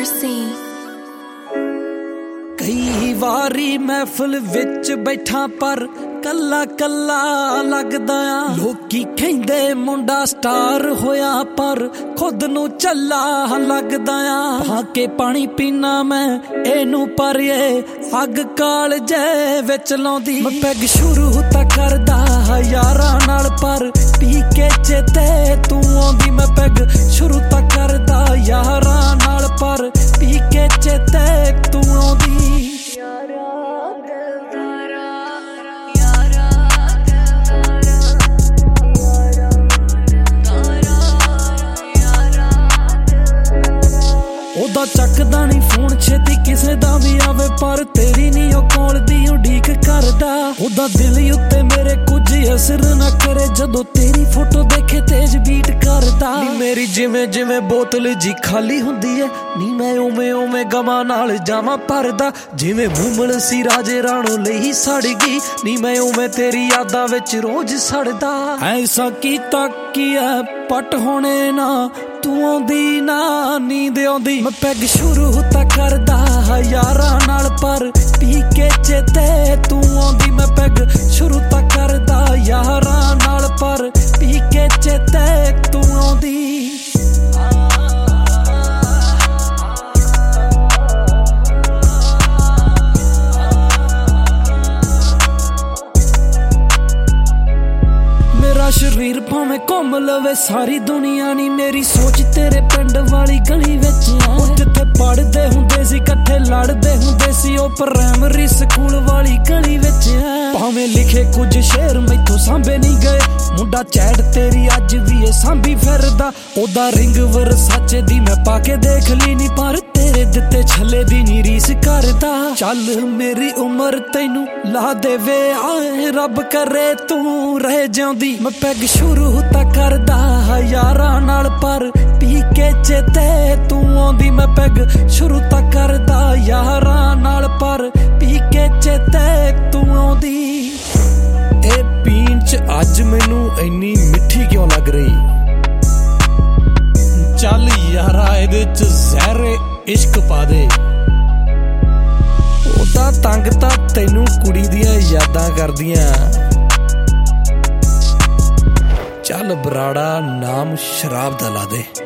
Mercy। कई वारी महफिल विच बैठा पर कल्ला कल्ला लगदा आ। लोकी कहंदे मुंडा स्टार होया पर खुद नू चला लगदा आ। भाके पानी पीना मैं एनू पर ये अग कालजे विच लाउंदी। मैं पैग शुरू तां करदा यारां नाल पर पी के चेते तू आउंदी। मैं पैग शुरू तां करदा यारां नाल पर पी के चेते तू आउंदी। ओदा चकदा नहीं फोन छेती किसे दा भी आवे पर तेरी नहीं ओ कॉल दी उड़ीक करदा। ओदा दिल उत्ते मेरे कुछ असर ना करे जदों तेरी फोटो देखे तेज बीट करदा। नी मेरी जिवें जिवें बोतल जी खाली हुंदी है नी मैं उवें उवें गमां नाल जावां भरदा। जिवें मूमल सी राजे राणो लई सड़ गई नी मैं उवें तेरी यादां विच रोज सड़दा। ऐसा कीता की पट होने ना तू आउंदी ना नींद आउंदी। मैं पैग शुरू तां करदा यारां नाल पर पी के चेते तू आउंदी। मैं पैग शुरू तां करदा यारां नाल पर पी के चेते तू आउंदी। मेरा शरीर भावें घुम लवे सारी दुनिया नी मेरी सोच तेरे पिंड वाली गली विच आ। जिथे पढ़दे हुंदे सी कट्ठे लड़दे हुंदे सी ओ प्राइमरी स्कूल वाली गली विच आ। भावें लिखे कुछ शेर मैथों सांभे नहीं गए मुंडा चैट तेरी अज भी ए सांभी फिरदा। ओदा रिंग वरसाचे दी मैं पाके देख ली नी पर तेरे दिते छले दी नी रीस करदा। चल मेरी उम्र तैनू ला देवे आए रब करे तू रह जांदी। मैं पैग शुरू तां करदा यारां नाल पर पी के चेते तू आउंदी। मैं पैग शुरू तां करदा यारां नाल पर पी के चेते तू आउंदी। ए पीण च अज मैनू इन्नी मिठी क्यों लग रही। चल यारा इहदे च ज़हरे इश्क पा दे। ओदा तंग तां तैनू कुड़ी दियां यादां करदियां। चल बराड़ा नाम शराब दा ला दे।